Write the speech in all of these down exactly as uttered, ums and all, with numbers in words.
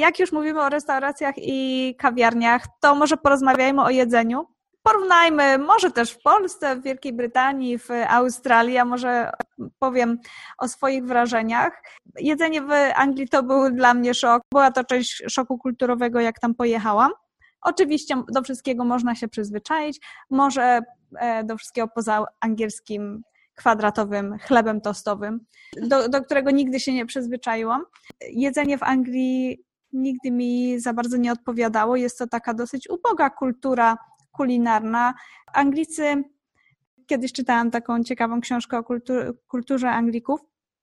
jak już mówimy o restauracjach i kawiarniach, to może porozmawiajmy o jedzeniu. Porównajmy, może też w Polsce, w Wielkiej Brytanii, w Australii, a może powiem o swoich wrażeniach. Jedzenie w Anglii to był dla mnie szok. Była to część szoku kulturowego, jak tam pojechałam. Oczywiście do wszystkiego można się przyzwyczaić, może do wszystkiego poza angielskim kwadratowym chlebem tostowym, do, do którego nigdy się nie przyzwyczaiłam. Jedzenie w Anglii nigdy mi za bardzo nie odpowiadało. Jest to taka dosyć uboga kultura kulinarna. Anglicy, kiedyś czytałam taką ciekawą książkę o kultur, kulturze Anglików.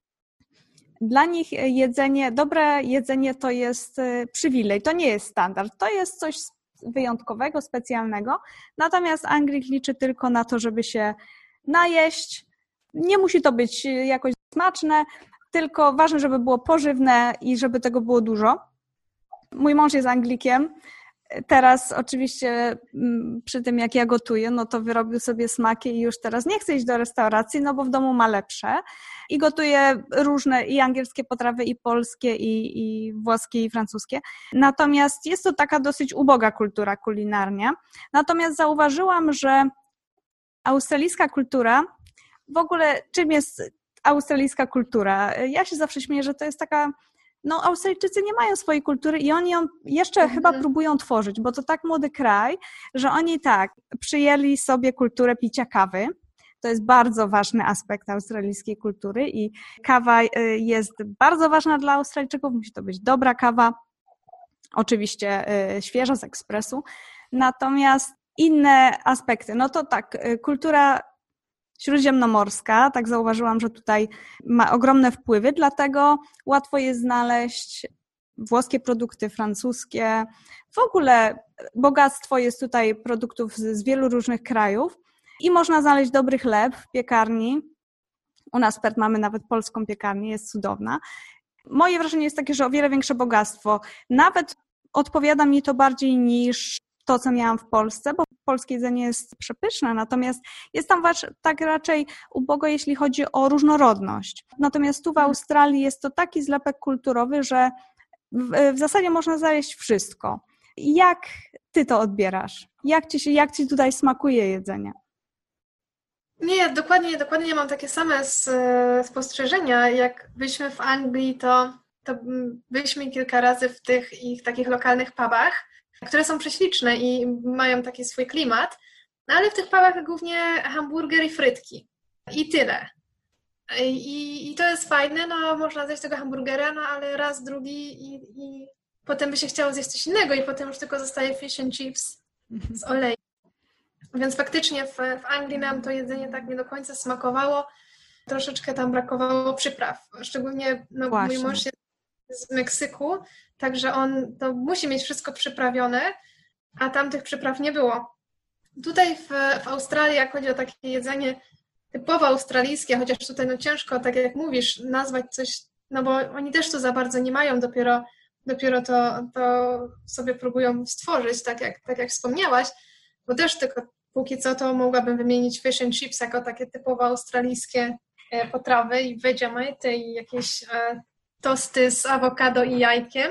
Dla nich jedzenie, dobre jedzenie to jest przywilej, to nie jest standard, to jest coś wyjątkowego, specjalnego. Natomiast Anglik liczy tylko na to, żeby się najeść. Nie musi to być jakoś smaczne, tylko ważne, żeby było pożywne i żeby tego było dużo. Mój mąż jest Anglikiem. Teraz oczywiście przy tym, jak ja gotuję, no to wyrobił sobie smaki i już teraz nie chce iść do restauracji, no bo w domu ma lepsze. I gotuje różne i angielskie potrawy, i polskie, i, i włoskie, i francuskie. Natomiast jest to taka dosyć uboga kultura kulinarnia. Natomiast zauważyłam, że australijska kultura, w ogóle czym jest australijska kultura? Ja się zawsze śmieję, że to jest taka... No, Australijczycy nie mają swojej kultury i oni ją jeszcze mhm. chyba próbują tworzyć, bo to tak młody kraj, że oni tak przyjęli sobie kulturę picia kawy. To jest bardzo ważny aspekt australijskiej kultury i kawa jest bardzo ważna dla Australijczyków. Musi to być dobra kawa, oczywiście świeża z ekspresu. Natomiast inne aspekty, no to tak, kultura śródziemnomorska, tak zauważyłam, że tutaj ma ogromne wpływy, dlatego łatwo jest znaleźć włoskie produkty, francuskie. W ogóle bogactwo jest tutaj produktów z, z wielu różnych krajów i można znaleźć dobry chleb w piekarni. U nas w Perth mamy nawet polską piekarnię, jest cudowna. Moje wrażenie jest takie, że o wiele większe bogactwo. Nawet odpowiada mi to bardziej niż to, co miałam w Polsce, bo polskie jedzenie jest przepyszne, natomiast jest tam tak raczej ubogo, jeśli chodzi o różnorodność. Natomiast tu w Australii jest to taki zlepek kulturowy, że w, w zasadzie można znaleźć wszystko. Jak ty to odbierasz? Jak ci, się, jak ci tutaj smakuje jedzenie? Nie, dokładnie, dokładnie mam takie same spostrzeżenia. Jak byliśmy w Anglii, to, to byliśmy kilka razy w tych ich takich lokalnych pubach, które są prześliczne i mają taki swój klimat, no ale w tych pubach głównie hamburger i frytki. I tyle. I, i to jest fajne, no można zjeść tego hamburgera, no ale raz, drugi i, i potem by się chciało zjeść coś innego i potem już tylko zostaje fish and chips z olejem. Więc faktycznie w, w Anglii nam to jedzenie tak nie do końca smakowało. Troszeczkę tam brakowało przypraw. Szczególnie no, mój mąż jest z Meksyku, także on to musi mieć wszystko przyprawione, a tam tych przypraw nie było. Tutaj w, w Australii, jak chodzi o takie jedzenie typowo australijskie, chociaż tutaj no ciężko, tak jak mówisz, nazwać coś, no bo oni też tu za bardzo nie mają, dopiero, dopiero to, to sobie próbują stworzyć, tak jak, tak jak wspomniałaś, bo też tylko póki co to mogłabym wymienić fish and chips jako takie typowo australijskie potrawy i Vegemite i jakieś e, tosty z awokado i jajkiem,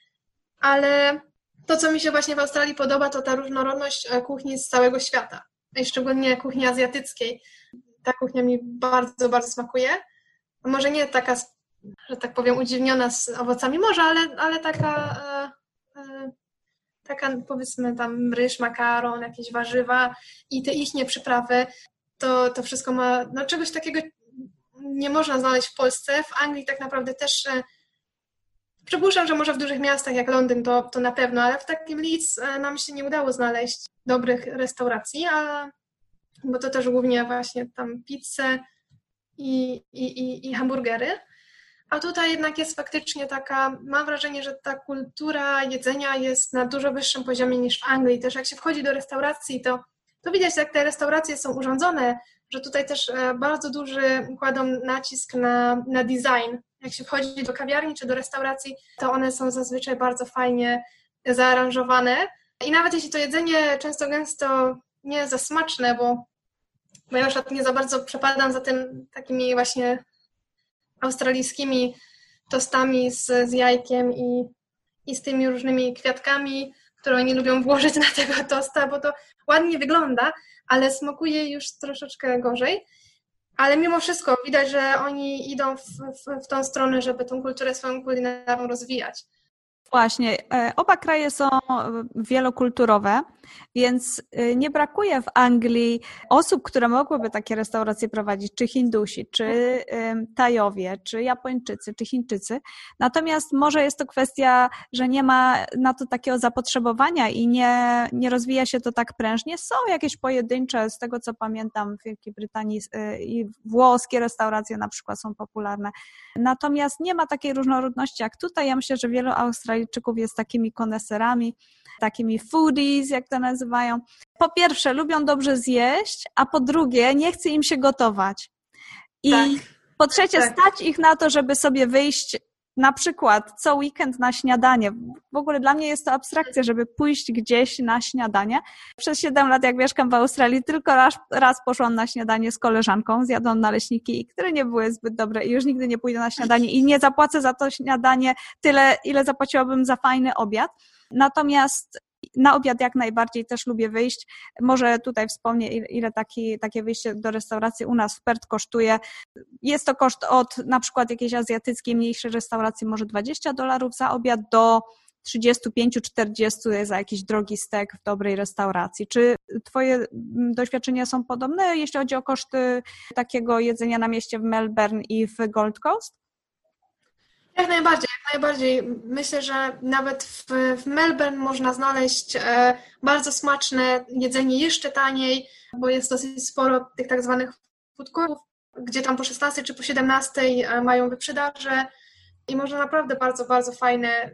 ale to, co mi się właśnie w Australii podoba, to ta różnorodność kuchni z całego świata, i szczególnie kuchni azjatyckiej. Ta kuchnia mi bardzo, bardzo smakuje. Może nie taka, że tak powiem, udziwniona z owocami morza, ale, ale taka, e, e, taka powiedzmy tam ryż, makaron, jakieś warzywa i te ichnie przyprawy, to, to wszystko ma, no czegoś takiego nie można znaleźć w Polsce. W Anglii tak naprawdę też e, przypuszczam, że może w dużych miastach jak Londyn to, to na pewno, ale w takim Leeds e, nam się nie udało znaleźć dobrych restauracji, a, bo to też głównie właśnie tam pizze i, i, i, i hamburgery. A tutaj jednak jest faktycznie taka, mam wrażenie, że ta kultura jedzenia jest na dużo wyższym poziomie niż w Anglii. Też jak się wchodzi do restauracji, to, to widać, jak te restauracje są urządzone, że tutaj też bardzo duży kładą nacisk na, na design. Jak się wchodzi do kawiarni czy do restauracji, to one są zazwyczaj bardzo fajnie zaaranżowane. I nawet jeśli to jedzenie często gęsto nie jest za smaczne, bo, bo ja już nie za bardzo przepadam za tym takimi właśnie australijskimi tostami z, z jajkiem i, i z tymi różnymi kwiatkami, które oni lubią włożyć na tego tosta, bo to ładnie wygląda, ale smakuje już troszeczkę gorzej. Ale mimo wszystko widać, że oni idą w, w, w tą stronę, żeby tą kulturę swoją kulinarną rozwijać. Właśnie, oba kraje są wielokulturowe, więc nie brakuje w Anglii osób, które mogłyby takie restauracje prowadzić, czy Hindusi, czy Tajowie, czy Japończycy, czy Chińczycy. Natomiast może jest to kwestia, że nie ma na to takiego zapotrzebowania i nie, nie rozwija się to tak prężnie. Są jakieś pojedyncze, z tego co pamiętam, w Wielkiej Brytanii i włoskie restauracje na przykład są popularne. Natomiast nie ma takiej różnorodności jak tutaj. Ja myślę, że wielu Australijczyków jest takimi koneserami, takimi foodies, jak to nazywają. Po pierwsze, lubią dobrze zjeść, a po drugie, nie chce im się gotować. I tak. po trzecie, tak. stać ich na to, żeby sobie wyjść na przykład co weekend na śniadanie. W ogóle dla mnie jest to abstrakcja, żeby pójść gdzieś na śniadanie. Przez siedem lat, jak mieszkam w Australii, tylko raz, raz poszłam na śniadanie z koleżanką, zjadłam naleśniki, które nie były zbyt dobre i już nigdy nie pójdę na śniadanie i nie zapłacę za to śniadanie tyle, ile zapłaciłabym za fajny obiad. Natomiast na obiad jak najbardziej też lubię wyjść. Może tutaj wspomnę, ile taki, takie wyjście do restauracji u nas w Perth kosztuje. Jest to koszt od na przykład jakiejś azjatyckiej, mniejszej restauracji, może dwadzieścia dolarów za obiad, do trzydzieści pięć czterdzieści za jakiś drogi stek w dobrej restauracji. Czy twoje doświadczenia są podobne, jeśli chodzi o koszty takiego jedzenia na mieście w Melbourne i w Gold Coast? Jak najbardziej, jak najbardziej. Myślę, że nawet w, w Melbourne można znaleźć e, bardzo smaczne jedzenie jeszcze taniej, bo jest dosyć sporo tych tak zwanych food courtów, gdzie tam po szesnastej czy po siedemnastej e, mają wyprzedaże i można naprawdę bardzo, bardzo fajne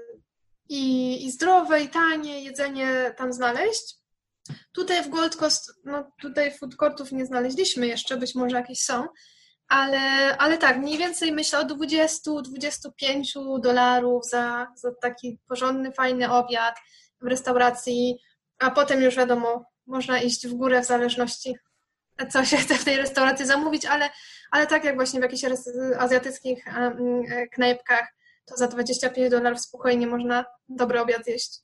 i, i zdrowe i tanie jedzenie tam znaleźć. Tutaj w Gold Coast, no tutaj food courtów nie znaleźliśmy jeszcze, być może jakieś są, Ale, ale tak, mniej więcej myślę o dwadzieścia do dwudziestu pięciu dolarów za, za taki porządny, fajny obiad w restauracji, a potem już wiadomo, można iść w górę w zależności, co się chce w tej restauracji zamówić, ale, ale tak jak właśnie w jakichś azjatyckich knajpkach, to za dwadzieścia pięć dolarów spokojnie można dobry obiad jeść.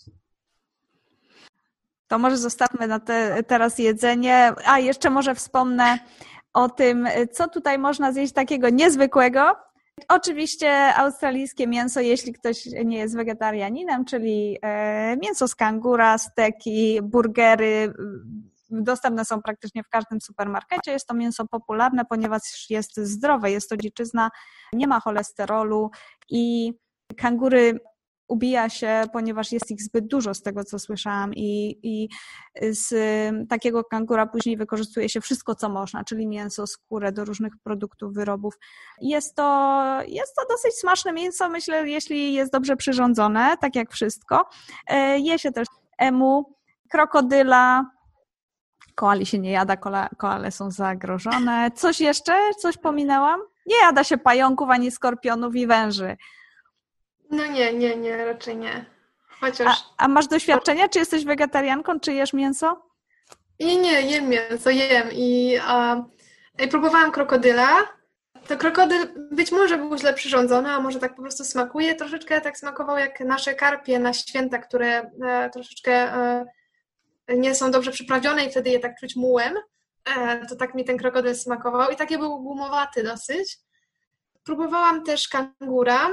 To może zostawmy na te, teraz jedzenie, a jeszcze może wspomnę o tym, co tutaj można zjeść takiego niezwykłego. Oczywiście australijskie mięso, jeśli ktoś nie jest wegetarianinem, czyli mięso z kangura, steki, burgery, dostępne są praktycznie w każdym supermarkecie. Jest to mięso popularne, ponieważ jest zdrowe, jest to dziczyzna, nie ma cholesterolu i kangury ubija się, ponieważ jest ich zbyt dużo, z tego co słyszałam, i, i z takiego kangura później wykorzystuje się wszystko, co można, czyli mięso, skórę do różnych produktów, wyrobów. Jest to, jest to dosyć smaczne mięso, myślę, jeśli jest dobrze przyrządzone, tak jak wszystko. Je się też emu, krokodyla, koali się nie jada, koale są zagrożone. Coś jeszcze? Coś pominęłam? Nie jada się pająków, ani skorpionów i węży. No nie, nie, nie, raczej nie. Chociaż... A, a masz doświadczenia? Czy jesteś wegetarianką? Czy jesz mięso? Nie, nie, jem mięso, jem. I, a, i próbowałam krokodyla. To krokodyl być może był źle przyrządzony, a może tak po prostu smakuje. Troszeczkę tak smakował jak nasze karpie na święta, które e, troszeczkę e, nie są dobrze przyprawione i wtedy je tak czuć mułem. E, to tak mi ten krokodyl smakował i takie był gumowaty dosyć. Próbowałam też kangura,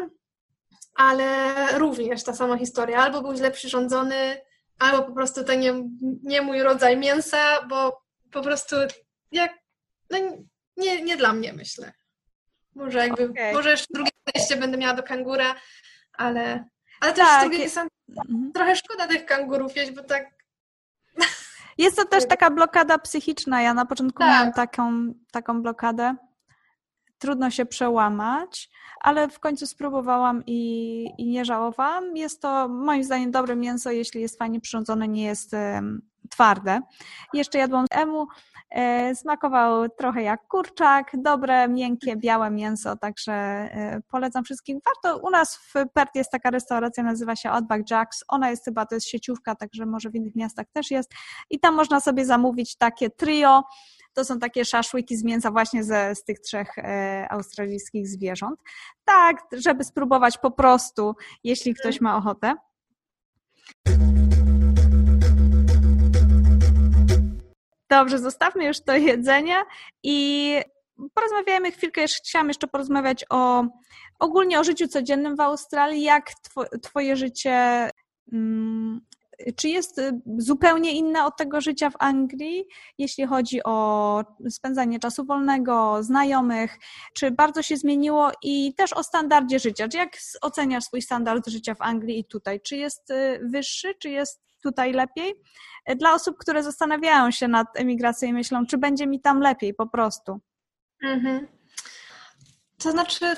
ale również ta sama historia. Albo był źle przyrządzony, albo po prostu to nie, nie mój rodzaj mięsa, bo po prostu jak, no nie, nie dla mnie, myślę. Może jakby, okay. może jeszcze drugie podejście będę miała do kangura, ale, ale też tak. z drugiej strony trochę szkoda tych kangurów jeść, bo tak... Jest to też taka blokada psychiczna. Ja na początku tak. miałam taką, taką blokadę. Trudno się przełamać, ale w końcu spróbowałam i, i nie żałowałam. Jest to moim zdaniem dobre mięso, jeśli jest fajnie przyrządzone, nie jest um, twarde. Jeszcze jadłam emu, e, smakował trochę jak kurczak, dobre, miękkie, białe mięso, także e, polecam wszystkim. Warto, u nas w Perth jest taka restauracja, nazywa się Outback Jacks, ona jest chyba, to jest sieciówka, także może w innych miastach też jest i tam można sobie zamówić takie trio. to są takie szaszłyki z mięsa właśnie ze, z tych trzech e, australijskich zwierząt. Tak, żeby spróbować po prostu, jeśli ktoś ma ochotę. Dobrze, zostawmy już to jedzenie i porozmawiajmy chwilkę, jeszcze chciałam jeszcze porozmawiać o ogólnie o życiu codziennym w Australii. Jak two, twoje życie, hmm, czy jest zupełnie inne od tego życia w Anglii, jeśli chodzi o spędzanie czasu wolnego, znajomych, czy bardzo się zmieniło i też o standardzie życia? Czy jak oceniasz swój standard życia w Anglii i tutaj? Czy jest wyższy, czy jest tutaj lepiej? Dla osób, które zastanawiają się nad emigracją i myślą, czy będzie mi tam lepiej po prostu. Mhm. To znaczy,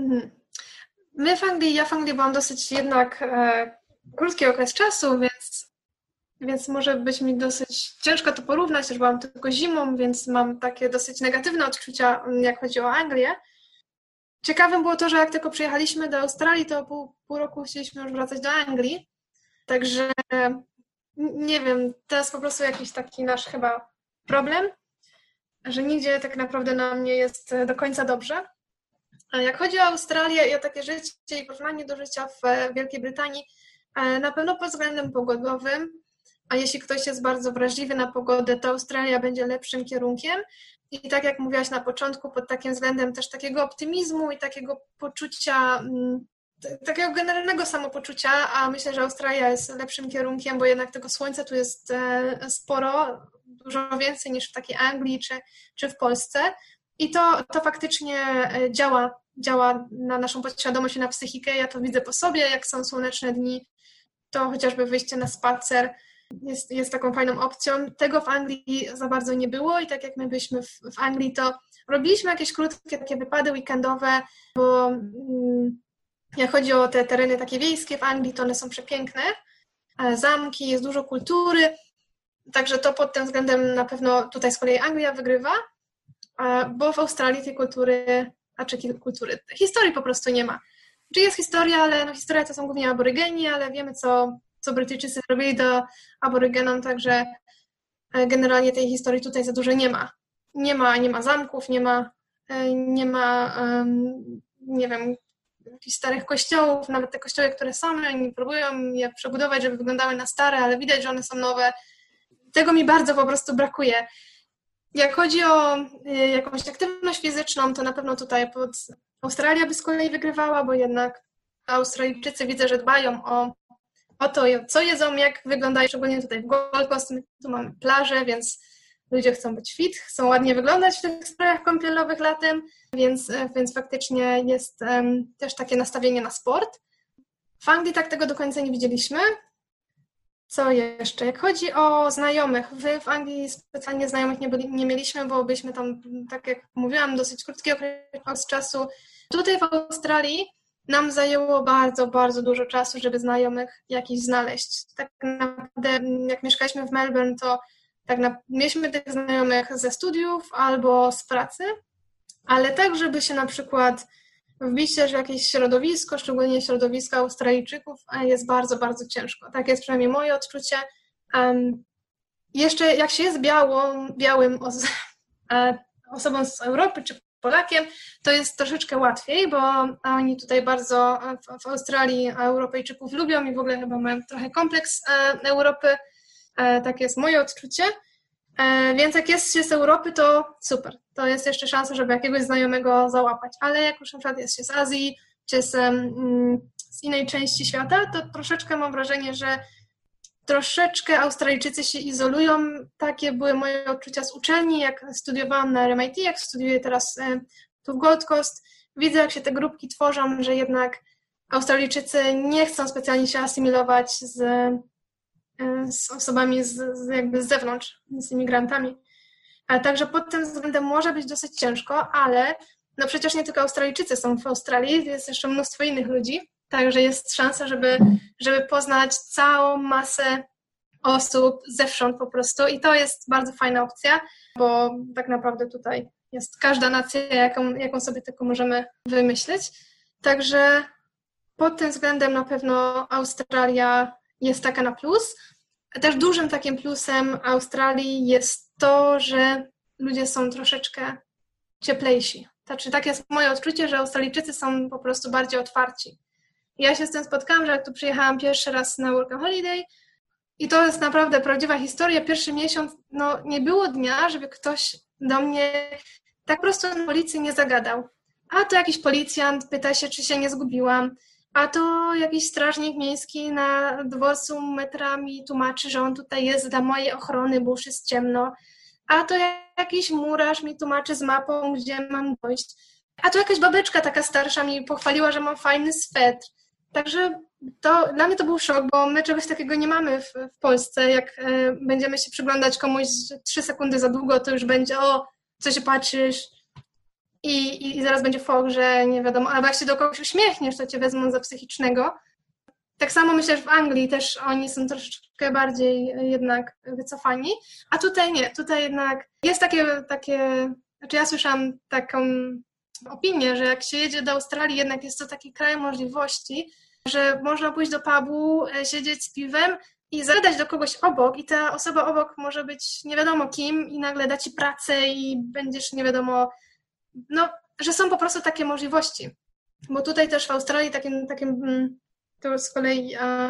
my w Anglii, ja w Anglii byłam dosyć jednak e, krótki okres czasu, więc, więc może być mi dosyć ciężko to porównać, też byłam tylko zimą, więc mam takie dosyć negatywne odczucia, jak chodzi o Anglię. Ciekawym było to, że jak tylko przyjechaliśmy do Australii, to pół, pół roku chcieliśmy już wracać do Anglii, także nie wiem, to jest po prostu jakiś taki nasz chyba problem, że nigdzie tak naprawdę nam nie jest do końca dobrze. A jak chodzi o Australię i o takie życie i porównanie do życia w Wielkiej Brytanii, na pewno pod względem pogodowym, a jeśli ktoś jest bardzo wrażliwy na pogodę, to Australia będzie lepszym kierunkiem. I tak jak mówiłaś na początku, pod takim względem też takiego optymizmu i takiego poczucia, takiego generalnego samopoczucia, a myślę, że Australia jest lepszym kierunkiem, bo jednak tego słońca tu jest sporo, dużo więcej niż w takiej Anglii czy, czy w Polsce. I to, to faktycznie działa, działa na naszą podświadomość i na psychikę. Ja to widzę po sobie, jak są słoneczne dni, to chociażby wyjście na spacer jest, jest taką fajną opcją. Tego w Anglii za bardzo nie było i tak jak my byliśmy w, w Anglii, to robiliśmy jakieś krótkie takie wypady weekendowe, bo mm, jak chodzi o te tereny takie wiejskie w Anglii, to one są przepiękne. Zamki, jest dużo kultury, także to pod tym względem na pewno tutaj z kolei Anglia wygrywa, bo w Australii tej kultury, a czy kultury, historii po prostu nie ma. Czy jest historia, ale no historia to są głównie aborygeni, ale wiemy, co, co Brytyjczycy robili do aborygenom, także generalnie tej historii tutaj za dużo nie ma. Nie ma, nie ma zamków, nie ma, nie ma, nie wiem, jakichś starych kościołów, nawet te kościoły, które są, oni próbują je przebudować, żeby wyglądały na stare, ale widać, że one są nowe. Tego mi bardzo po prostu brakuje. Jak chodzi o jakąś aktywność fizyczną, to na pewno tutaj pod Australia by z kolei wygrywała, bo jednak Australijczycy widzę, że dbają o, o to, co jedzą, jak wyglądają, szczególnie tutaj w Gold Coast. My tu mamy plażę, więc ludzie chcą być fit, chcą ładnie wyglądać w tych strojach kąpielowych latem, więc, więc faktycznie jest um, też takie nastawienie na sport. W Anglii tak tego do końca nie widzieliśmy. Co jeszcze? Jak chodzi o znajomych, wy w Anglii specjalnie znajomych nie, byli, nie mieliśmy, bo byliśmy tam, tak jak mówiłam, dosyć krótki okres czasu. Tutaj w Australii nam zajęło bardzo, bardzo dużo czasu, żeby znajomych jakichś znaleźć. Tak naprawdę jak mieszkaliśmy w Melbourne, to tak na, mieliśmy tych znajomych ze studiów albo z pracy, ale tak, żeby się na przykład wbić też w jakieś środowisko, szczególnie środowisko Australijczyków, jest bardzo, bardzo ciężko. Tak jest przynajmniej moje odczucie. Um, jeszcze jak się jest białą, białym os, e, osobą z Europy czy Polakiem, to jest troszeczkę łatwiej, bo oni tutaj bardzo w, w Australii Europejczyków lubią i w ogóle chyba mają trochę kompleks e, Europy. E, tak jest moje odczucie. E, więc jak jest się z Europy, to super. To jest jeszcze szansa, żeby jakiegoś znajomego załapać. Ale jak już na przykład jest się z Azji, czy z, mm, z innej części świata, to troszeczkę mam wrażenie, że troszeczkę Australijczycy się izolują. Takie były moje odczucia z uczelni, jak studiowałam na R M I T, jak studiuję teraz e, tu w Gold Coast. Widzę, jak się te grupki tworzą, że jednak Australijczycy nie chcą specjalnie się asymilować z z osobami z, z jakby z zewnątrz, z imigrantami. A także pod tym względem może być dosyć ciężko, ale no przecież nie tylko Australijczycy są w Australii, jest jeszcze mnóstwo innych ludzi, także jest szansa, żeby, żeby poznać całą masę osób zewsząd po prostu i to jest bardzo fajna opcja, bo tak naprawdę tutaj jest każda nacja, jaką, jaką sobie tylko możemy wymyślić. Także pod tym względem na pewno Australia jest taka na plus. Też dużym takim plusem Australii jest to, że ludzie są troszeczkę cieplejsi. Znaczy, tak jest moje odczucie, że Australijczycy są po prostu bardziej otwarci. Ja się z tym spotkałam, że jak tu przyjechałam pierwszy raz na Work and Holiday i to jest naprawdę prawdziwa historia. Pierwszy miesiąc, no nie było dnia, żeby ktoś do mnie tak po prostu na ulicy nie zagadał. A to jakiś policjant pyta się, czy się nie zgubiłam. A to jakiś strażnik miejski na dworcu metrami tłumaczy, że on tutaj jest dla mojej ochrony, bo już jest ciemno. A to jakiś murarz mi tłumaczy z mapą, gdzie mam dojść. A to jakaś babeczka taka starsza mi pochwaliła, że mam fajny swetr. Także to, dla mnie to był szok, bo my czegoś takiego nie mamy w, w Polsce. Jak y, będziemy się przyglądać komuś trzy sekundy za długo, to już będzie o, co się patrzysz i, i, i zaraz będzie fok, że nie wiadomo. Albo jak się do kogoś uśmiechniesz, to cię wezmą za psychicznego. Tak samo myślę, że w Anglii też oni są troszeczkę bardziej jednak wycofani, a tutaj nie, tutaj jednak jest takie, takie znaczy ja słyszałam taką opinię, że jak się jedzie do Australii, jednak jest to taki kraj możliwości, że można pójść do pubu, siedzieć z piwem i zagadać do kogoś obok i ta osoba obok może być nie wiadomo kim i nagle da ci pracę i będziesz nie wiadomo, no, że są po prostu takie możliwości. Bo tutaj też w Australii takim, takim to z kolei, a,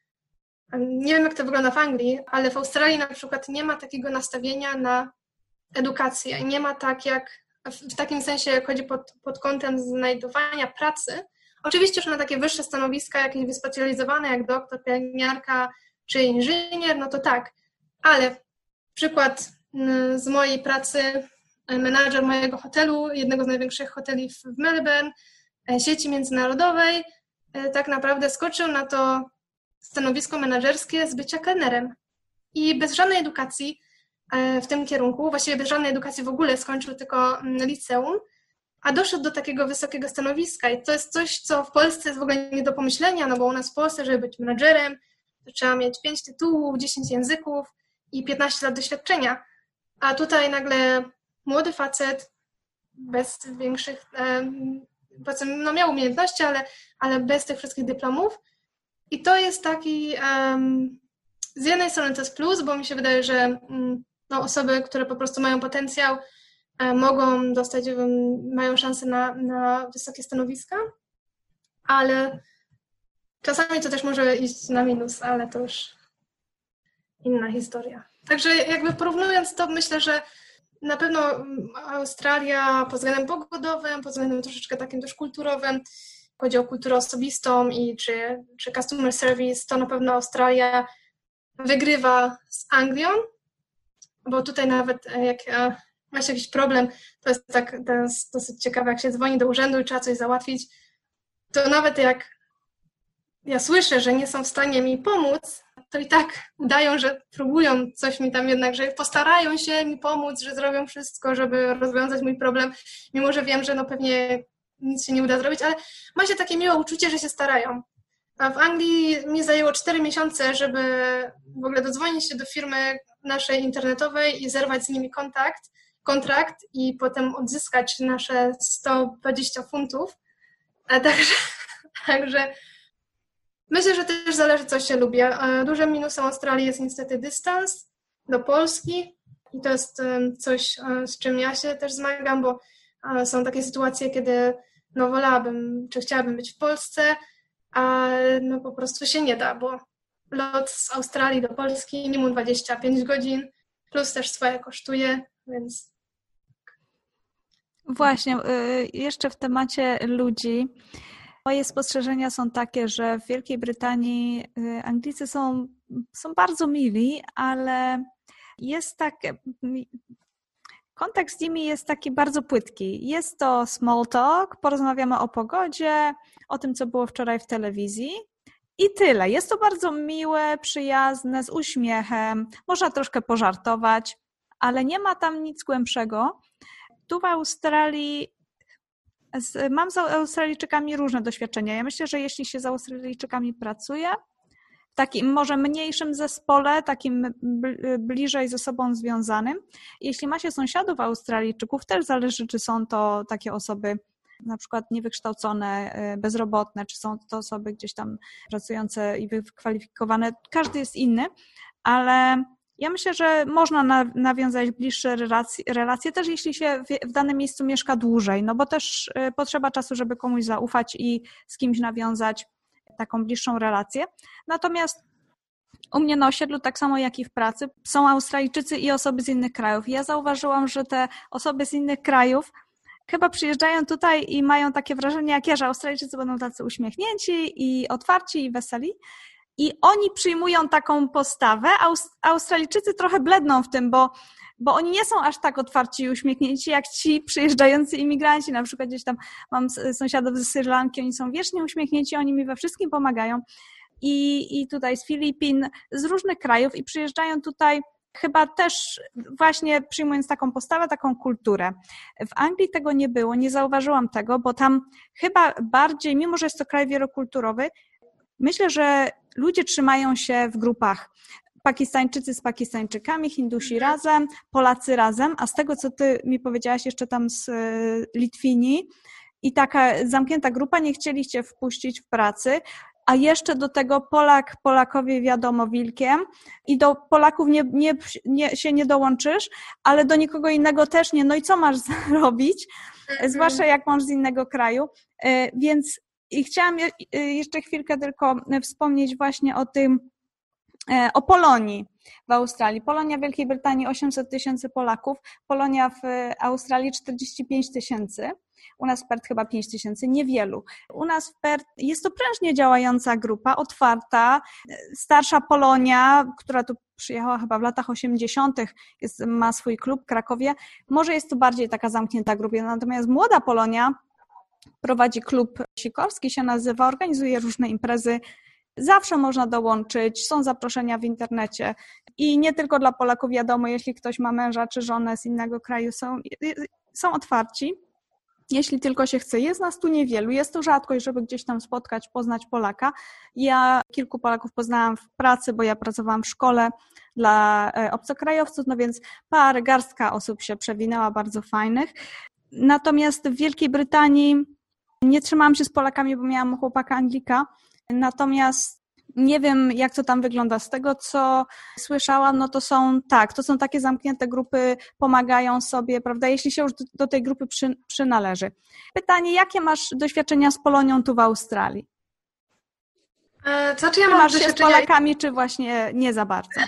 a nie wiem jak to wygląda w Anglii, ale w Australii na przykład nie ma takiego nastawienia na edukację. Nie ma tak jak, w takim sensie jak chodzi pod, pod kątem znajdowania pracy. Oczywiście już na takie wyższe stanowiska, jakieś wyspecjalizowane jak doktor, pielęgniarka czy inżynier, no to tak. Ale przykład z mojej pracy, menadżer mojego hotelu, jednego z największych hoteli w Melbourne, sieci międzynarodowej, tak naprawdę skoczył na to stanowisko menedżerskie z bycia kelnerem. I bez żadnej edukacji w tym kierunku, właściwie bez żadnej edukacji w ogóle, skończył tylko liceum, a doszedł do takiego wysokiego stanowiska. I to jest coś, co w Polsce jest w ogóle nie do pomyślenia, no bo u nas w Polsce, żeby być menedżerem, to trzeba mieć pięć tytułów, dziesięć języków i piętnaście lat doświadczenia. A tutaj nagle młody facet bez większych... no miał umiejętności, ale, ale bez tych wszystkich dyplomów. I to jest taki, um, z jednej strony to jest plus, bo mi się wydaje, że um, no, osoby, które po prostu mają potencjał, um, mogą dostać, um, mają szansę na, na wysokie stanowiska, ale czasami to też może iść na minus, ale to już inna historia. Także jakby porównując to, myślę, że na pewno Australia pod względem pogodowym, pod względem troszeczkę takim też kulturowym, chodzi o kulturę osobistą i czy, czy customer service, to na pewno Australia wygrywa z Anglią, bo tutaj nawet jak masz jakiś problem, to jest tak to jest dosyć ciekawe, jak się dzwoni do urzędu i trzeba coś załatwić, to nawet jak ja słyszę, że nie są w stanie mi pomóc, to i tak udają, że próbują coś mi tam jednak, że postarają się mi pomóc, że zrobią wszystko, żeby rozwiązać mój problem, mimo że wiem, że no pewnie nic się nie uda zrobić, ale ma się takie miłe uczucie, że się starają. A w Anglii mi zajęło cztery miesiące, żeby w ogóle dodzwonić się do firmy naszej internetowej i zerwać z nimi kontakt, kontrakt i potem odzyskać nasze sto dwadzieścia funtów. A także, także myślę, że też zależy, co się lubi. Dużym minusem Australii jest niestety dystans do Polski i to jest coś, z czym ja się też zmagam, bo są takie sytuacje, kiedy no wolałabym, czy chciałabym być w Polsce, a no po prostu się nie da, bo lot z Australii do Polski minimum dwadzieścia pięć godzin, plus też swoje kosztuje, więc... Właśnie, jeszcze w temacie ludzi. Moje spostrzeżenia są takie, że w Wielkiej Brytanii Anglicy są, są bardzo mili, ale jest tak, kontakt z nimi jest taki bardzo płytki. Jest to small talk, porozmawiamy o pogodzie, o tym, co było wczoraj w telewizji i tyle. Jest to bardzo miłe, przyjazne, z uśmiechem, można troszkę pożartować, ale nie ma tam nic głębszego. Tu w Australii Mam z Australijczykami różne doświadczenia. Ja myślę, że jeśli się z Australijczykami pracuje w takim może mniejszym zespole, takim bliżej ze sobą związanym, jeśli ma się sąsiadów Australijczyków, też zależy, czy są to takie osoby na przykład niewykształcone, bezrobotne, czy są to osoby gdzieś tam pracujące i wykwalifikowane. Każdy jest inny, ale Ja myślę, że można na, nawiązać bliższe relacje, relacje, też jeśli się w, w danym miejscu mieszka dłużej, no bo też y, potrzeba czasu, żeby komuś zaufać i z kimś nawiązać taką bliższą relację. Natomiast u mnie na osiedlu, tak samo jak i w pracy, są Australijczycy i osoby z innych krajów. Ja zauważyłam, że te osoby z innych krajów chyba przyjeżdżają tutaj i mają takie wrażenie jak ja, że Australijczycy będą tacy uśmiechnięci i otwarci i weseli. I oni przyjmują taką postawę, a Australijczycy trochę bledną w tym, bo, bo oni nie są aż tak otwarci i uśmiechnięci jak ci przyjeżdżający imigranci. Na przykład gdzieś tam mam sąsiadów ze Sri Lanki, oni są wiecznie uśmiechnięci, oni mi we wszystkim pomagają. I, i tutaj z Filipin, z różnych krajów i przyjeżdżają tutaj chyba też właśnie przyjmując taką postawę, taką kulturę. W Anglii tego nie było, nie zauważyłam tego, bo tam chyba bardziej, mimo że jest to kraj wielokulturowy, myślę, że ludzie trzymają się w grupach. Pakistańczycy z Pakistańczykami, Hindusi razem, Polacy razem, a z tego, co ty mi powiedziałaś jeszcze tam z Litwini i taka zamknięta grupa, nie chcieli cię wpuścić w pracy, a jeszcze do tego Polak, Polakowi wiadomo wilkiem i do Polaków nie, nie, nie, się nie dołączysz, ale do nikogo innego też nie. No i co masz zrobić? Mm-hmm. Zwłaszcza jak masz z innego kraju. Więc i chciałam jeszcze chwilkę tylko wspomnieć właśnie o tym, o Polonii w Australii. Polonia w Wielkiej Brytanii osiemset tysięcy Polaków, Polonia w Australii czterdzieści pięć tysięcy. U nas w Perth chyba pięć tysięcy, niewielu. U nas w Perth jest to prężnie działająca grupa, otwarta, starsza Polonia, która tu przyjechała chyba w latach osiemdziesiątych, jest, ma swój klub w Krakowie. Może jest to bardziej taka zamknięta grupa, natomiast młoda Polonia prowadzi klub Sikorski, się nazywa, organizuje różne imprezy. Zawsze można dołączyć, są zaproszenia w internecie i nie tylko dla Polaków, wiadomo, jeśli ktoś ma męża czy żonę z innego kraju, są, są otwarci. Jeśli tylko się chce. Jest nas tu niewielu, jest to rzadkość, żeby gdzieś tam spotkać, poznać Polaka. Ja kilku Polaków poznałam w pracy, bo ja pracowałam w szkole dla obcokrajowców, no więc parę, garstka osób się przewinęła, bardzo fajnych. Natomiast w Wielkiej Brytanii nie trzymałam się z Polakami, bo miałam chłopaka Anglika, natomiast nie wiem, jak to tam wygląda. Z tego, co słyszałam, no to są, tak, to są takie zamknięte grupy, pomagają sobie, prawda, jeśli się już do, do tej grupy przy, przynależy. Pytanie, jakie masz doświadczenia z Polonią tu w Australii? E, co, czy ja czy mam masz doświadczenia... się z Polakami, czy właśnie nie za bardzo?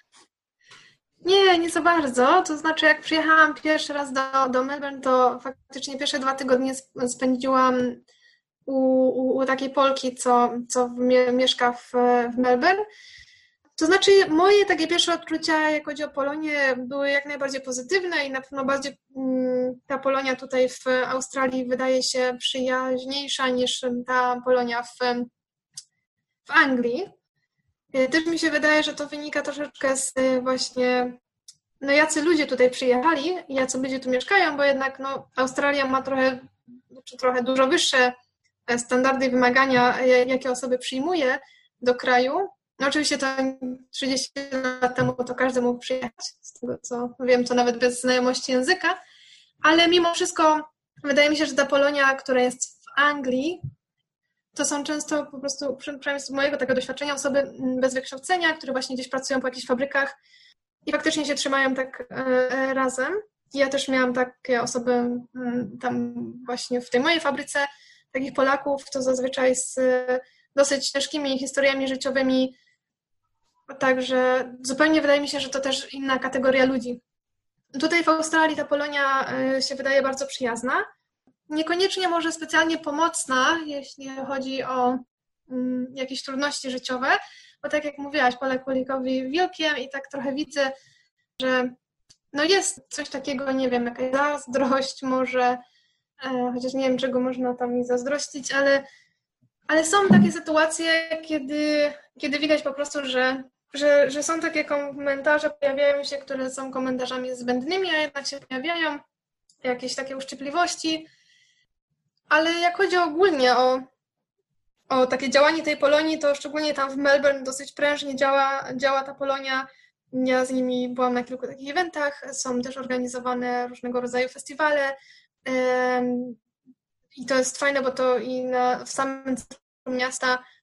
Nie, nie za bardzo. To znaczy, jak przyjechałam pierwszy raz do, do Melbourne, to faktycznie pierwsze dwa tygodnie spędziłam U, u, u takiej Polki, co, co mieszka w, w Melbourne. To znaczy moje takie pierwsze odczucia, jak chodzi o Polonię, były jak najbardziej pozytywne i na pewno bardziej ta Polonia tutaj w Australii wydaje się przyjaźniejsza niż ta Polonia w, w Anglii. Też mi się wydaje, że to wynika troszeczkę z właśnie, no jacy ludzie tutaj przyjechali, jacy ludzie tu mieszkają, bo jednak no, Australia ma trochę, czy trochę dużo wyższe standardy i wymagania, jakie osoby przyjmuje do kraju. No oczywiście to trzydzieści lat temu to każdy mógł przyjechać, z tego co wiem, to nawet bez znajomości języka, ale mimo wszystko wydaje mi się, że ta Polonia, która jest w Anglii, to są często po prostu, przynajmniej z mojego tego doświadczenia, osoby bez wykształcenia, które właśnie gdzieś pracują po jakichś fabrykach i faktycznie się trzymają tak razem. Ja też miałam takie osoby tam właśnie w tej mojej fabryce, takich Polaków, to zazwyczaj z dosyć ciężkimi historiami życiowymi, także zupełnie wydaje mi się, że to też inna kategoria ludzi. Tutaj w Australii ta Polonia się wydaje bardzo przyjazna, niekoniecznie może specjalnie pomocna, jeśli chodzi o jakieś trudności życiowe, bo tak jak mówiłaś, Polak Polikowi wilkiem i tak trochę widzę, że no jest coś takiego, nie wiem, jakaś zazdrość może, chociaż nie wiem, czego można tam mi zazdrościć, ale, ale są takie sytuacje, kiedy, kiedy widać po prostu, że, że, że są takie komentarze, pojawiają się, które są komentarzami zbędnymi, a jednak się pojawiają jakieś takie uszczypliwości. Ale jak chodzi ogólnie o, o takie działanie tej Polonii, to szczególnie tam w Melbourne dosyć prężnie działa, działa ta Polonia. Ja z nimi byłam na kilku takich eventach, są też organizowane różnego rodzaju festiwale i to jest fajne, bo to i na, w samym centrum miasta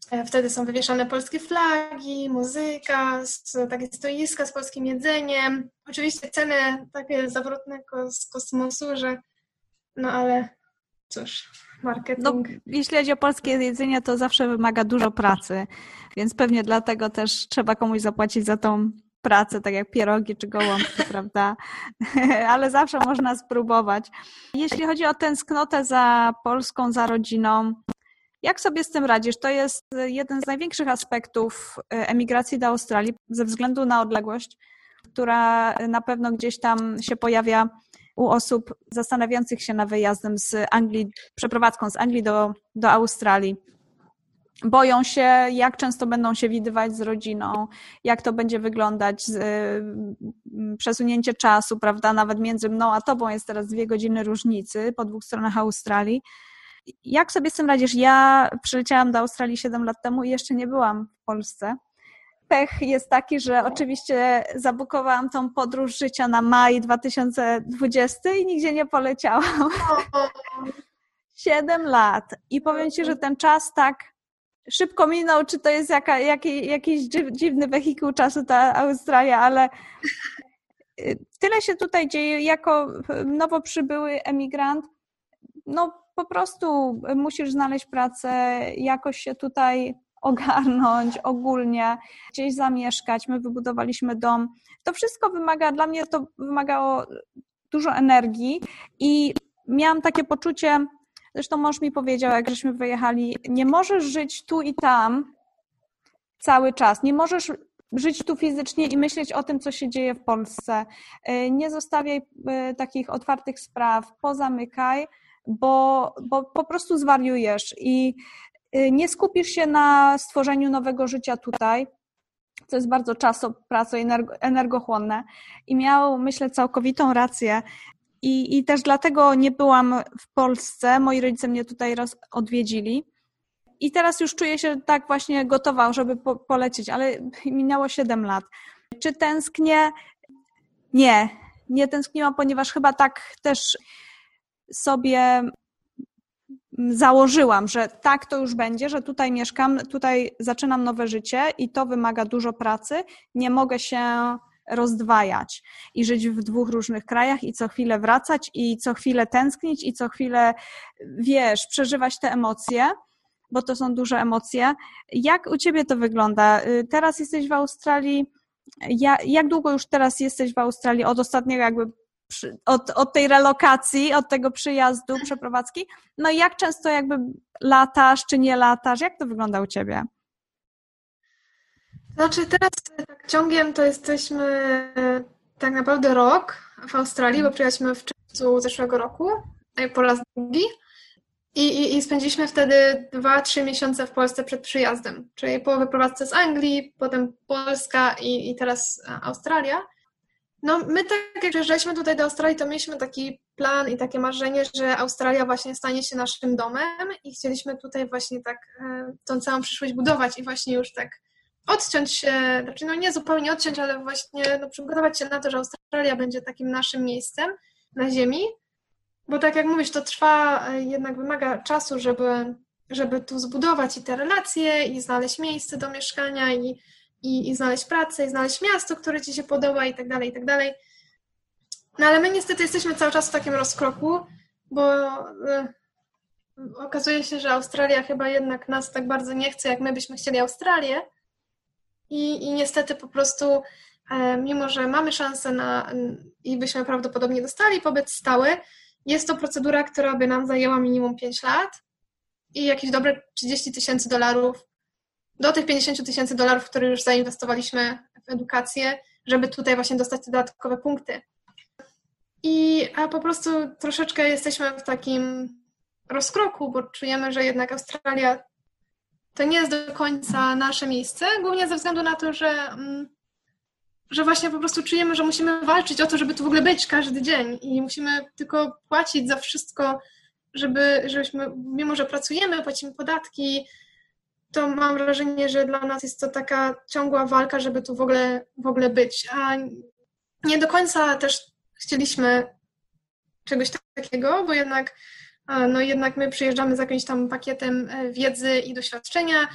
Wtedy są wywieszane polskie flagi, muzyka, takie stoiska z polskim jedzeniem. Oczywiście ceny takie zawrotne z kosmosu, że no ale cóż, marketing. No, jeśli chodzi o polskie jedzenie, to zawsze wymaga dużo pracy, więc pewnie dlatego też trzeba komuś zapłacić za tą pracę, tak jak pierogi czy gołąbki, prawda? Ale zawsze można spróbować. Jeśli chodzi o tęsknotę za Polską, za rodziną, jak sobie z tym radzisz? To jest jeden z największych aspektów emigracji do Australii ze względu na odległość, która na pewno gdzieś tam się pojawia u osób zastanawiających się nad wyjazdem z Anglii, przeprowadzką z Anglii do, do Australii. Boją się, jak często będą się widywać z rodziną, jak to będzie wyglądać, z, y, przesunięcie czasu, prawda, nawet między mną a tobą jest teraz dwie godziny różnicy po dwóch stronach Australii. Jak sobie z tym radzisz? Ja przyleciałam do Australii siedem lat temu i jeszcze nie byłam w Polsce. Pech jest taki, że oczywiście zabukowałam tą podróż życia na maj dwa tysiące dwudziesty i nigdzie nie poleciałam. Siedem lat. I powiem ci, że ten czas tak szybko minął, czy to jest jaka, jaki, jakiś dziwny wehikuł czasu ta Australia, ale tyle się tutaj dzieje. Jako nowo przybyły emigrant, no po prostu musisz znaleźć pracę, jakoś się tutaj ogarnąć ogólnie, gdzieś zamieszkać. My wybudowaliśmy dom. To wszystko wymaga, dla mnie to wymagało dużo energii i miałam takie poczucie, zresztą mąż mi powiedział, jak żeśmy wyjechali, nie możesz żyć tu i tam cały czas. Nie możesz żyć tu fizycznie i myśleć o tym, co się dzieje w Polsce. Nie zostawiaj takich otwartych spraw, pozamykaj, bo, bo po prostu zwariujesz i nie skupisz się na stworzeniu nowego życia tutaj, co jest bardzo czasopraco, energochłonne i miał, myślę, całkowitą rację. I, I też dlatego nie byłam w Polsce, moi rodzice mnie tutaj raz odwiedzili i teraz już czuję się tak właśnie gotowa, żeby po, polecieć, ale minęło siedem lat. Czy tęsknię? Nie, nie tęskniłam, ponieważ chyba tak też sobie założyłam, że tak to już będzie, że tutaj mieszkam, tutaj zaczynam nowe życie i to wymaga dużo pracy, nie mogę się rozdwajać i żyć w dwóch różnych krajach i co chwilę wracać i co chwilę tęsknić i co chwilę, wiesz, przeżywać te emocje, bo to są duże emocje. Jak u ciebie to wygląda? Teraz jesteś w Australii, jak długo już teraz jesteś w Australii od ostatniego jakby Od, od tej relokacji, od tego przyjazdu, przeprowadzki. No i jak często jakby latasz, czy nie latasz? Jak to wygląda u ciebie? Znaczy teraz tak ciągiem to jesteśmy tak naprawdę rok w Australii, bo przyjechaliśmy w czerwcu zeszłego roku po raz drugi i, i, i spędziliśmy wtedy dwa, trzy miesiące w Polsce przed przyjazdem, czyli po wyprowadzce z Anglii, potem Polska i, i teraz Australia. No my tak jak przyjeżdżaliśmy tutaj do Australii, to mieliśmy taki plan i takie marzenie, że Australia właśnie stanie się naszym domem i chcieliśmy tutaj właśnie tak tą całą przyszłość budować i właśnie już tak odciąć się, znaczy no nie zupełnie odciąć, ale właśnie no, przygotować się na to, że Australia będzie takim naszym miejscem na ziemi, bo tak jak mówisz, to trwa, jednak wymaga czasu, żeby, żeby tu zbudować i te relacje i znaleźć miejsce do mieszkania i I, i znaleźć pracę, i znaleźć miasto, które ci się podoba i tak dalej, i tak dalej. No ale my niestety jesteśmy cały czas w takim rozkroku, bo y, okazuje się, że Australia chyba jednak nas tak bardzo nie chce, jak my byśmy chcieli Australię. I, i niestety po prostu, y, mimo że mamy szansę na y, i byśmy prawdopodobnie dostali pobyt stały, jest to procedura, która by nam zajęła minimum pięć lat i jakieś dobre trzydzieści tysięcy dolarów do tych pięćdziesiąt tysięcy dolarów, które już zainwestowaliśmy w edukację, żeby tutaj właśnie dostać te dodatkowe punkty. I a po prostu troszeczkę jesteśmy w takim rozkroku, bo czujemy, że jednak Australia to nie jest do końca nasze miejsce, głównie ze względu na to, że, że właśnie po prostu czujemy, że musimy walczyć o to, żeby tu w ogóle być każdy dzień i musimy tylko płacić za wszystko, żeby, żebyśmy, mimo że pracujemy, płacimy podatki, to mam wrażenie, że dla nas jest to taka ciągła walka, żeby tu w ogóle, w ogóle być. A nie do końca też chcieliśmy czegoś takiego, bo jednak, no jednak my przyjeżdżamy z jakimś tam pakietem wiedzy i doświadczenia,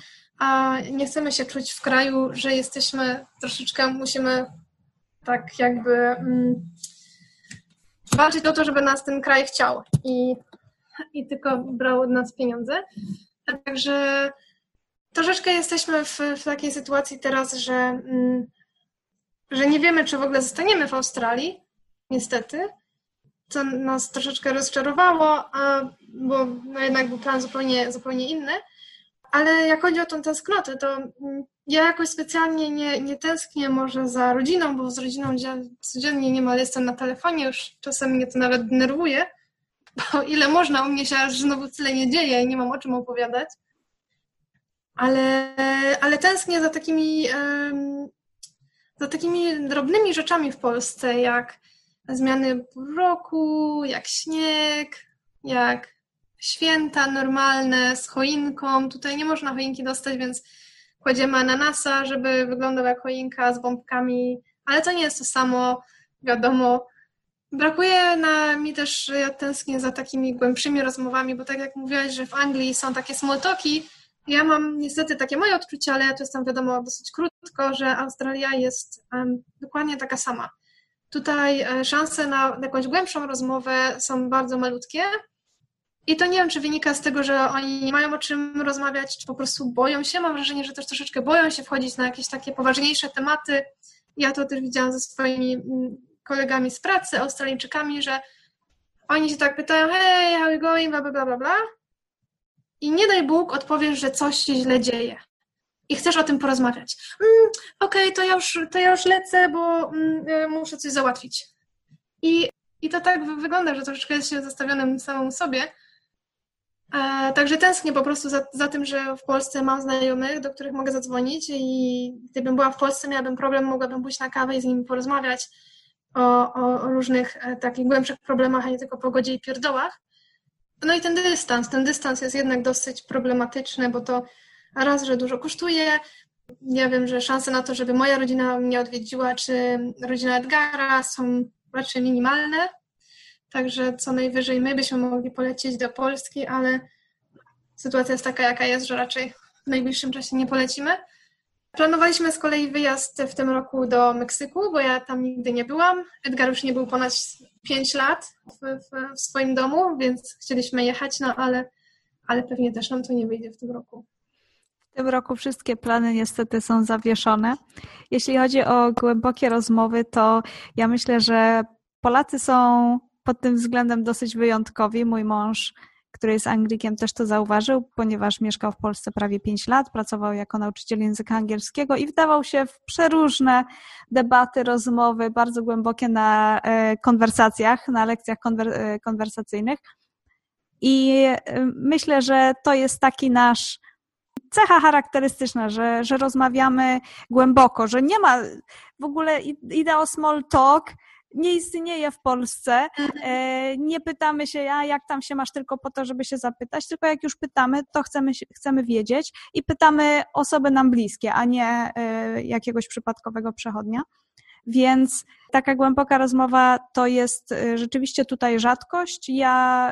a nie chcemy się czuć w kraju, że jesteśmy troszeczkę, musimy tak jakby mm, walczyć o to, żeby nas ten kraj chciał i, i tylko brał od nas pieniądze. Także troszeczkę jesteśmy w, w takiej sytuacji teraz, że, mm, że nie wiemy, czy w ogóle zostaniemy w Australii, niestety. To nas troszeczkę rozczarowało, a, bo no jednak był plan zupełnie, zupełnie inny. Ale jak chodzi o tą tęsknotę, to ja jakoś specjalnie nie, nie tęsknię może za rodziną, bo z rodziną codziennie niemal jestem na telefonie, już czasem mnie to nawet denerwuje, bo ile można, u mnie się aż znowu tyle nie dzieje i nie mam o czym opowiadać. Ale, ale tęsknię za takimi, za takimi drobnymi rzeczami w Polsce, jak zmiany pół roku, jak śnieg, jak święta normalne z choinką. Tutaj nie można choinki dostać, więc kładziemy ananasa, żeby wyglądał jak choinka z bombkami, ale to nie jest to samo, wiadomo. Brakuje na, mi też, ja tęsknię za takimi głębszymi rozmowami, bo tak jak mówiłaś, że w Anglii są takie small talki, ja mam niestety takie moje odczucia, ale ja tu jestem, wiadomo, dosyć krótko, że Australia jest um, dokładnie taka sama. Tutaj szanse na jakąś głębszą rozmowę są bardzo malutkie i to nie wiem, czy wynika z tego, że oni nie mają o czym rozmawiać, czy po prostu boją się. Mam wrażenie, że też troszeczkę boją się wchodzić na jakieś takie poważniejsze tematy. Ja to też widziałam ze swoimi kolegami z pracy, Australijczykami, że oni się tak pytają, hey, how you going, bla, bla, bla, bla, bla. I nie daj Bóg odpowiesz, że coś się źle dzieje. I chcesz o tym porozmawiać. Mm, Okej, okay, to, ja już, to ja już lecę, bo mm, muszę coś załatwić. I, I to tak wygląda, że troszeczkę jest się zostawionym samemu sobie. E, także tęsknię po prostu za, za tym, że w Polsce mam znajomych, do których mogę zadzwonić i gdybym była w Polsce, miałabym problem, mogłabym pójść na kawę i z nimi porozmawiać o, o, o różnych e, takich głębszych problemach, a nie tylko pogodzie i pierdołach. No i ten dystans. Ten dystans jest jednak dosyć problematyczny, bo to raz, że dużo kosztuje. Ja wiem, że szanse na to, żeby moja rodzina mnie odwiedziła, czy rodzina Edgara są raczej minimalne. Także co najwyżej my byśmy mogli polecieć do Polski, ale sytuacja jest taka, jaka jest, że raczej w najbliższym czasie nie polecimy. Planowaliśmy z kolei wyjazd w tym roku do Meksyku, bo ja tam nigdy nie byłam. Edgar już nie był ponad pięć lat w, w, w swoim domu, więc chcieliśmy jechać, no ale, ale pewnie też nam to nie wyjdzie w tym roku. W tym roku wszystkie plany niestety są zawieszone. Jeśli chodzi o głębokie rozmowy, to ja myślę, że Polacy są pod tym względem dosyć wyjątkowi. Mój mąż, który jest Anglikiem, też to zauważył, ponieważ mieszkał w Polsce prawie pięć lat, pracował jako nauczyciel języka angielskiego i wdawał się w przeróżne debaty, rozmowy, bardzo głębokie na konwersacjach, na lekcjach konwer- konwersacyjnych. I myślę, że to jest taki nasz cecha charakterystyczna, że, że rozmawiamy głęboko, że nie ma w ogóle idea small talk, nie istnieje w Polsce. Nie pytamy się, a jak tam się masz tylko po to, żeby się zapytać, tylko jak już pytamy, to chcemy, chcemy wiedzieć i pytamy osoby nam bliskie, a nie jakiegoś przypadkowego przechodnia. Więc taka głęboka rozmowa to jest rzeczywiście tutaj rzadkość. Ja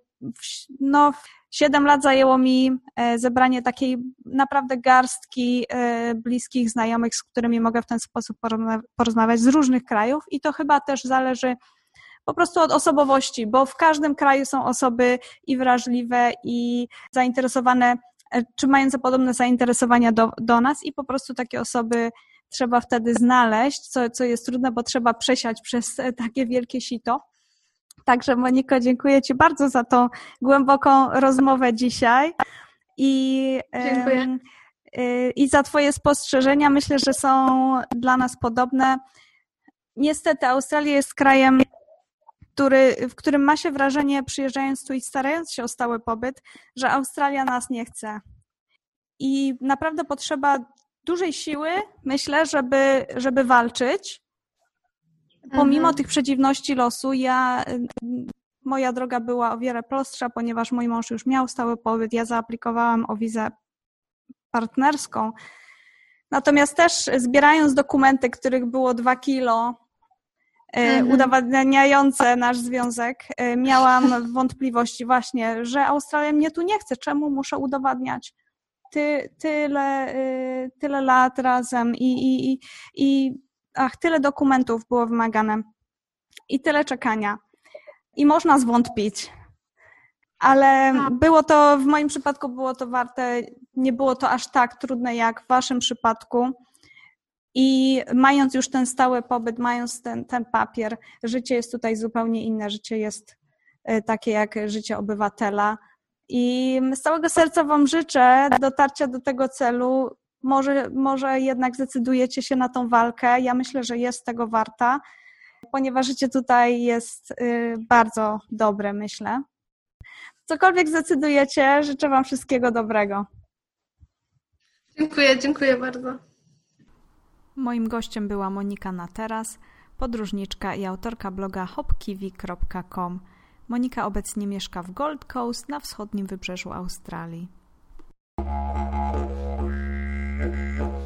no siedem lat zajęło mi zebranie takiej naprawdę garstki bliskich znajomych, z którymi mogę w ten sposób porozmawiać z różnych krajów i to chyba też zależy po prostu od osobowości, bo w każdym kraju są osoby i wrażliwe i zainteresowane, czy mające podobne zainteresowania do, do nas i po prostu takie osoby trzeba wtedy znaleźć, co, co jest trudne, bo trzeba przesiać przez takie wielkie sito. Także Moniko, dziękuję Ci bardzo za tą głęboką rozmowę dzisiaj i, dziękuję. i za Twoje spostrzeżenia. Myślę, że są dla nas podobne. Niestety Australia jest krajem, który, w którym ma się wrażenie, przyjeżdżając tu i starając się o stały pobyt, że Australia nas nie chce. I naprawdę potrzeba dużej siły, myślę, żeby, żeby walczyć. Pomimo mhm. tych przeciwności losu, ja, moja droga była o wiele prostsza, ponieważ mój mąż już miał stały pobyt, ja zaaplikowałam o wizę partnerską. Natomiast też zbierając dokumenty, których było dwa kilo, mhm. udowadniające nasz związek, miałam wątpliwości właśnie, że Australia mnie tu nie chce, czemu muszę udowadniać ty, tyle, tyle lat razem i, i, i, i ach, tyle dokumentów było wymagane i tyle czekania. I można zwątpić. Ale było to, w moim przypadku było to warte, nie było to aż tak trudne jak w waszym przypadku. I mając już ten stały pobyt, mając ten, ten papier, życie jest tutaj zupełnie inne. Życie jest takie jak życie obywatela. I z całego serca wam życzę dotarcia do tego celu. Może, może jednak zdecydujecie się na tą walkę. Ja myślę, że jest tego warta, ponieważ życie tutaj jest bardzo dobre, myślę. Cokolwiek zdecydujecie, życzę wam wszystkiego dobrego. Dziękuję, dziękuję bardzo. Moim gościem była Monika Nateras, podróżniczka i autorka bloga hopkiwi kropka com. Monika obecnie mieszka w Gold Coast na wschodnim wybrzeżu Australii.